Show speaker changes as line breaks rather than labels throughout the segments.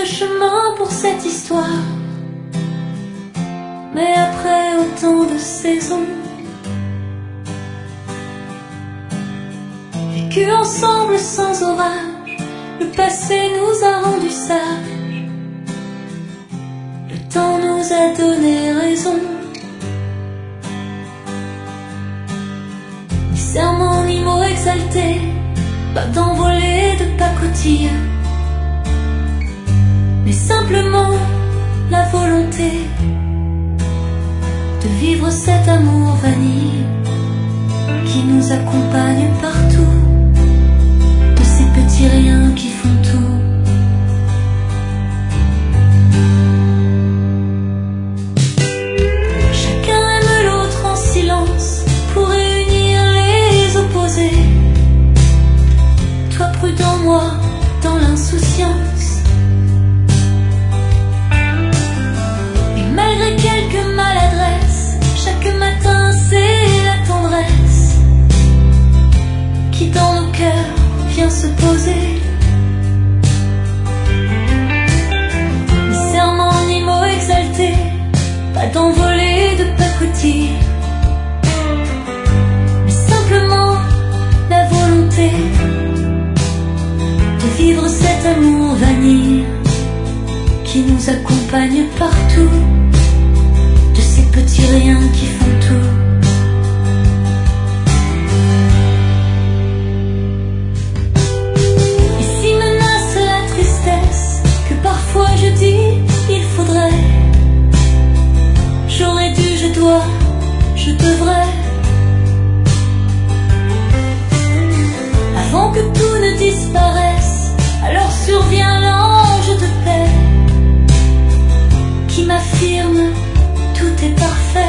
chemin pour cette histoire. Mais après autant de saisons vécues ensemble sans orage, le passé nous a rendus sages, le temps nous a donné raison. Ni serments ni mots exaltés, pas d'envolée de pacotille, mais simplement la volonté de vivre cet amour vanille qui nous accompagne partout, de ces petits riens qui font tout. Chacun aime l'autre en silence pour réunir les opposés. Toi prudent, moi dans l'insouciance. Et malgré quelques maladresses, chaque matin c'est la tendresse qui dans nos cœurs vient se poser. Ni serments ni mots exaltés, pas d'envolée de pacotille, mais simplement la volonté de vivre cet amour vanille qui nous accompagne partout, de ces petits riens qui font tout. Et si menace la tristesse, que parfois je dis il faudrait, j'aurais dû, je dois, je devrais, avant que tout ne disparaisse, alors survient l'ange de paix qui m'affirme tout est parfait.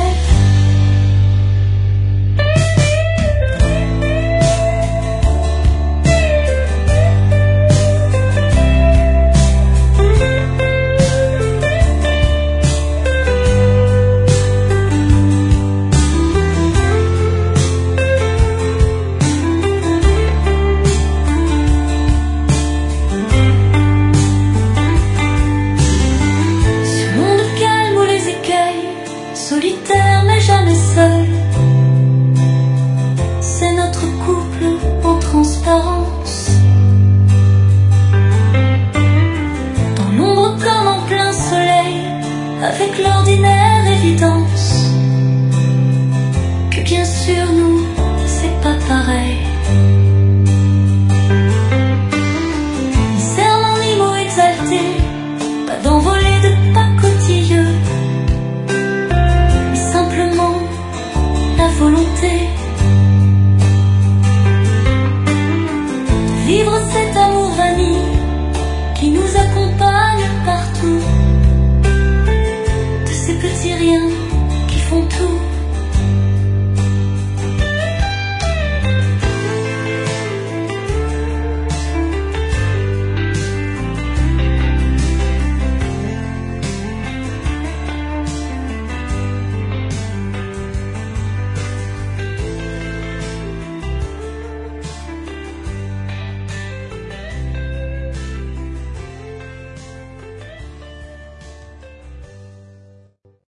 Solitaire mais jamais seul, c'est notre couple en transparence. Dans l'ombre comme en plein soleil, avec l'ordinaire évidence que bien sûr nous, c'est pas pareil. Ni serments ni mots exaltés, pas d'envolée de pacotilleux, la volonté